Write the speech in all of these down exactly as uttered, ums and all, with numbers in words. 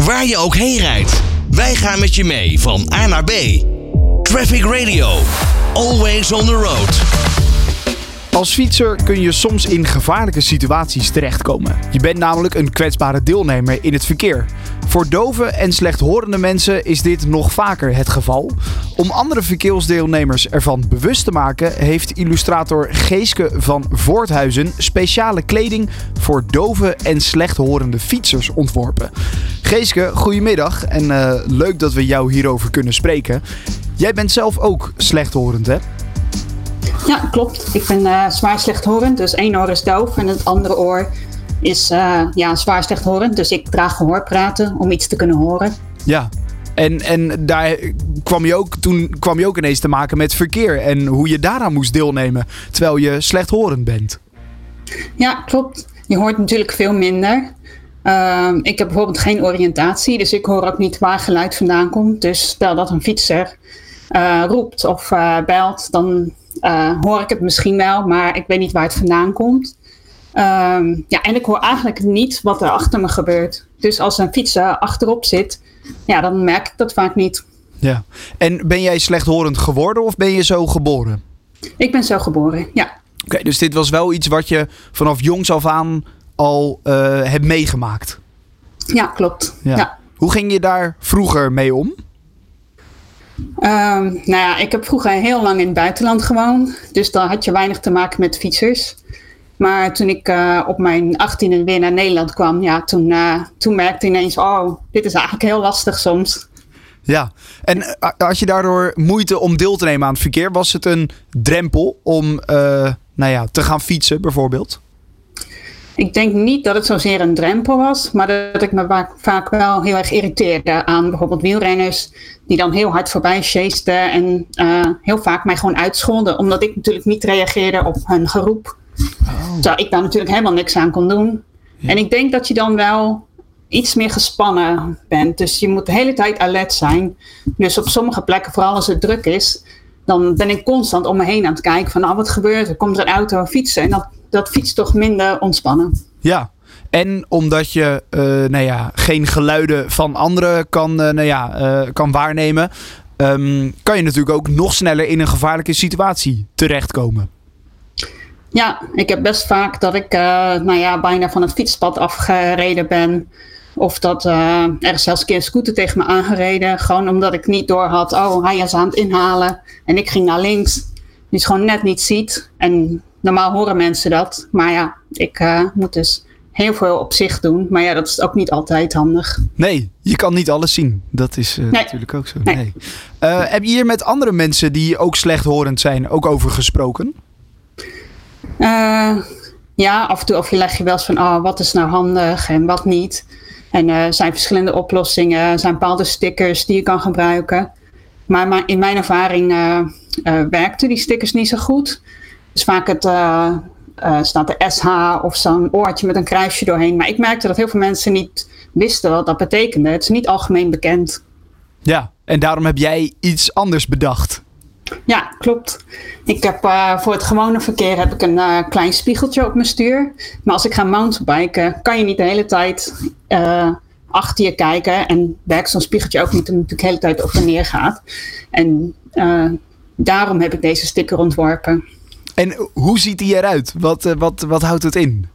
Waar je ook heen rijdt, wij gaan met je mee van A naar B. Traffic Radio. Always on the road. Als fietser kun je soms in gevaarlijke situaties terechtkomen. Je bent namelijk een kwetsbare deelnemer in het verkeer. Voor dove en slechthorende mensen is dit nog vaker het geval. Om andere verkeersdeelnemers ervan bewust te maken, heeft illustrator Geeske van Voorthuizen speciale kleding voor dove en slechthorende fietsers ontworpen. Geeske, goedemiddag en uh, leuk dat we jou hierover kunnen spreken. Jij bent zelf ook slechthorend, hè? Ja, klopt. Ik ben uh, zwaar slechthorend, dus één oor is doof en het andere oor is uh, ja, zwaar slechthorend. Dus ik draag gehoorpraten om iets te kunnen horen. Ja, en, en daar kwam je ook, toen kwam je ook ineens te maken met verkeer en hoe je daaraan moest deelnemen, terwijl je slechthorend bent. Ja, klopt. Je hoort natuurlijk veel minder. Uh, ik heb bijvoorbeeld geen oriëntatie, dus ik hoor ook niet waar geluid vandaan komt. Dus stel dat een fietser uh, roept of uh, belt, dan Uh, hoor ik het misschien wel, maar ik weet niet waar het vandaan komt. Um, ja, en ik hoor eigenlijk niet wat er achter me gebeurt. Dus als een fietser achterop zit, ja, dan merk ik dat vaak niet. Ja. En ben jij slechthorend geworden of ben je zo geboren? Ik ben zo geboren, ja. Oké, okay, dus dit was wel iets wat je vanaf jongs af aan al uh, hebt meegemaakt? Ja, klopt. Ja. Ja. Hoe ging je daar vroeger mee om? Um, nou ja, ik heb vroeger heel lang in het buitenland gewoond. Dus dan had je weinig te maken met fietsers. Maar toen ik uh, op mijn achttiende weer naar Nederland kwam, ja, toen, uh, toen merkte ik ineens, oh, dit is eigenlijk heel lastig soms. Ja, en uh, had je daardoor moeite om deel te nemen aan het verkeer? Was het een drempel om uh, nou ja, te gaan fietsen bijvoorbeeld? Ik denk niet dat het zozeer een drempel was, maar dat ik me vaak, vaak wel heel erg irriteerde aan bijvoorbeeld wielrenners die dan heel hard voorbij chasten en uh, heel vaak mij gewoon uitscholden, omdat ik natuurlijk niet reageerde op hun geroep. Oh. Terwijl ik daar natuurlijk helemaal niks aan kon doen. Ja. En ik denk dat je dan wel iets meer gespannen bent, dus je moet de hele tijd alert zijn. Dus op sommige plekken, vooral als het druk is, dan ben ik constant om me heen aan het kijken van, oh, wat gebeurt er? Komt er een auto fietsen? En dat, dat fietst toch minder ontspannen. Ja, en omdat je uh, nou ja, geen geluiden van anderen kan, uh, nou ja, uh, kan waarnemen, um, kan je natuurlijk ook nog sneller in een gevaarlijke situatie terechtkomen. Ja, ik heb best vaak dat ik uh, nou ja, bijna van het fietspad afgereden ben. Of dat uh, er is zelfs een keer een scooter tegen me aangereden. Gewoon omdat ik niet door had. Oh, hij is aan het inhalen. En ik ging naar links. Die het gewoon net niet ziet. En normaal horen mensen dat. Maar ja, ik uh, moet dus heel veel op zich doen. Maar ja, dat is ook niet altijd handig. Nee, je kan niet alles zien. Dat is uh, nee. natuurlijk ook zo. Nee. Nee. Uh, heb je hier met andere mensen die ook slechthorend zijn ook over gesproken? Uh, ja, af en toe overleg je wel eens van oh, wat is nou handig en wat niet. En er uh, zijn verschillende oplossingen, er zijn bepaalde stickers die je kan gebruiken. Maar, maar in mijn ervaring uh, uh, werkten die stickers niet zo goed. Dus vaak het, uh, uh, staat de S H of zo'n oortje met een kruisje doorheen. Maar ik merkte dat heel veel mensen niet wisten wat dat betekende. Het is niet algemeen bekend. Ja, en daarom heb jij iets anders bedacht. Ja, klopt. Ik heb uh, voor het gewone verkeer heb ik een uh, klein spiegeltje op mijn stuur. Maar als ik ga mountainbiken, kan je niet de hele tijd uh, achter je kijken. En werkt zo'n spiegeltje ook niet, omdat het de hele tijd op en neer gaat. En uh, daarom heb ik deze sticker ontworpen. En hoe ziet die eruit? Wat, uh, wat, wat houdt het in?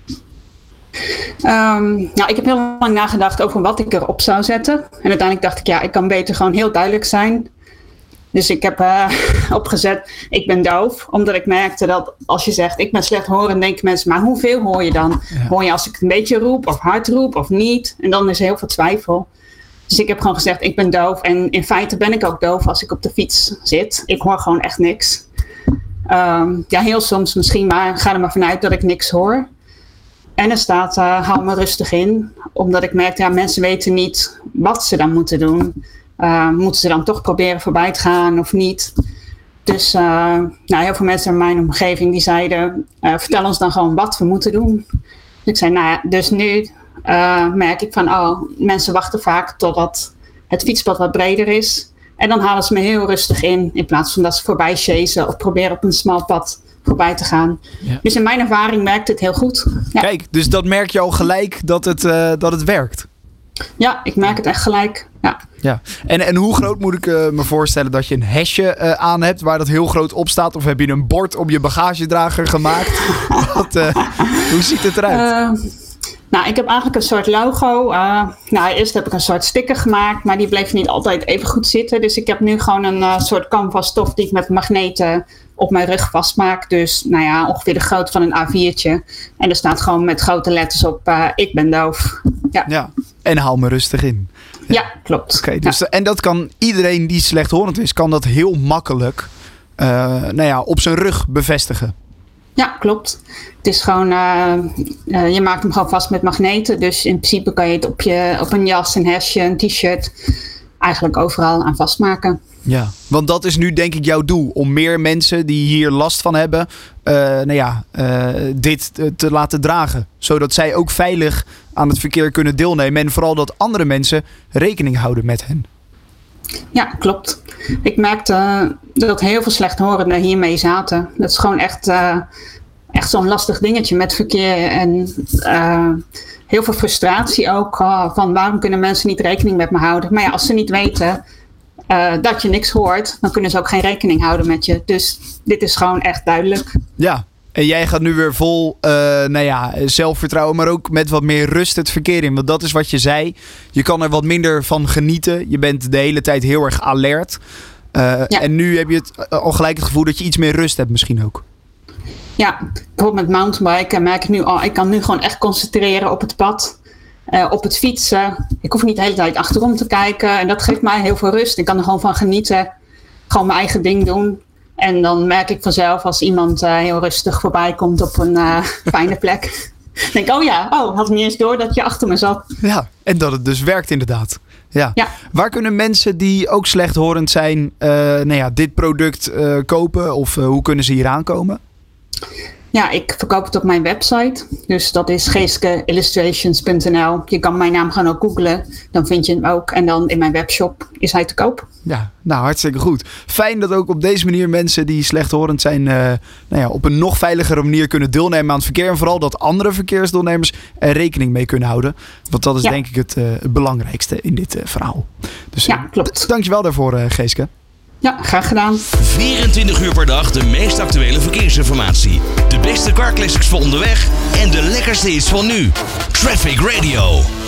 Um, nou, ik heb heel lang nagedacht over wat ik erop zou zetten. En uiteindelijk dacht ik, ja, ik kan beter gewoon heel duidelijk zijn. Dus ik heb uh, opgezet, ik ben doof. Omdat ik merkte dat als je zegt, ik ben slechthorend, denken mensen, maar hoeveel hoor je dan? Ja. Hoor je als ik een beetje roep of hard roep of niet? En dan is er heel veel twijfel. Dus ik heb gewoon gezegd, ik ben doof. En in feite ben ik ook doof als ik op de fiets zit. Ik hoor gewoon echt niks. Um, ja, heel soms misschien, maar ga er maar vanuit dat ik niks hoor. En er staat, uh, hou me rustig in. Omdat ik merk, ja, mensen weten niet wat ze dan moeten doen. Uh, moeten ze dan toch proberen voorbij te gaan of niet? Dus uh, nou, heel veel mensen in mijn omgeving die zeiden, uh, vertel ons dan gewoon wat we moeten doen. Dus ik zei, nou ja, dus nu uh, merk ik van, oh, mensen wachten vaak totdat het fietspad wat breder is. En dan halen ze me heel rustig in, in plaats van dat ze voorbij chasen of proberen op een smal pad voorbij te gaan. Ja. Dus in mijn ervaring werkt het heel goed. Ja. Kijk, dus dat merk je al gelijk dat het, uh, dat het werkt. Ja, ik merk het echt gelijk. Ja. Ja. En, en hoe groot moet ik uh, me voorstellen dat je een hesje uh, aan hebt waar dat heel groot op staat? Of heb je een bord op je bagagedrager gemaakt? Wat, uh, hoe ziet het eruit? Uh, nou, ik heb eigenlijk een soort logo. Uh, nou, eerst heb ik een soort sticker gemaakt, maar die bleef niet altijd even goed zitten. Dus ik heb nu gewoon een uh, soort canvas stof die ik met magneten op mijn rug vastmaak. Dus nou ja, ongeveer de grootte van een A viertje. En er staat gewoon met grote letters op, uh, ik ben doof. Ja. Ja, en hou me rustig in. Ja, ja klopt. Oké, dus ja. En dat kan iedereen die slechthorend is, kan dat heel makkelijk uh, nou ja, op zijn rug bevestigen. Ja, klopt. Het is gewoon, uh, uh, je maakt hem gewoon vast met magneten. Dus in principe kan je het op, je, op een jas, een hesje, een t-shirt, eigenlijk overal aan vastmaken. Ja, want dat is nu denk ik jouw doel. Om meer mensen die hier last van hebben, uh, nou ja, uh, dit te laten dragen. Zodat zij ook veilig aan het verkeer kunnen deelnemen. En vooral dat andere mensen rekening houden met hen. Ja, klopt. Ik merkte uh, dat heel veel slechthorenden hiermee zaten. Dat is gewoon echt, uh, echt zo'n lastig dingetje met verkeer. En uh, heel veel frustratie ook. Uh, van waarom kunnen mensen niet rekening met me houden? Maar ja, als ze niet weten uh, dat je niks hoort, dan kunnen ze ook geen rekening houden met je. Dus dit is gewoon echt duidelijk. Ja. En jij gaat nu weer vol uh, nou ja, zelfvertrouwen, maar ook met wat meer rust het verkeer in. Want dat is wat je zei. Je kan er wat minder van genieten. Je bent de hele tijd heel erg alert. Uh, ja. En nu heb je het, al gelijk het gevoel dat je iets meer rust hebt misschien ook. Ja, bijvoorbeeld met mountainbiken merk ik nu al. Ik kan nu gewoon echt concentreren op het pad. Uh, op het fietsen. Ik hoef niet de hele tijd achterom te kijken. En dat geeft mij heel veel rust. Ik kan er gewoon van genieten. Gewoon mijn eigen ding doen. En dan merk ik vanzelf als iemand uh, heel rustig voorbij komt op een uh, fijne plek. denk ik, oh ja, oh, had ik niet eens door dat je achter me zat. Ja, en dat het dus werkt inderdaad. Ja. Ja. Waar kunnen mensen die ook slechthorend zijn, uh, nou ja, dit product uh, kopen? Of uh, hoe kunnen ze hier aankomen? Ja, ik verkoop het op mijn website. Dus dat is geeske illustrations punt n l. Je kan mijn naam gewoon ook googlen. Dan vind je hem ook. En dan in mijn webshop is hij te koop. Ja, nou hartstikke goed. Fijn dat ook op deze manier mensen die slechthorend zijn Uh, nou ja, op een nog veiligere manier kunnen deelnemen aan het verkeer. En vooral dat andere verkeersdeelnemers er rekening mee kunnen houden. Want dat is ja. denk ik het, uh, het belangrijkste in dit uh, verhaal. Dus ja, klopt. D- dankjewel daarvoor uh, Geeske. Ja, graag gedaan. vierentwintig uur per dag de meest actuele verkeersinformatie. De beste car classics voor onderweg en de lekkerste hits van nu. Traffic Radio.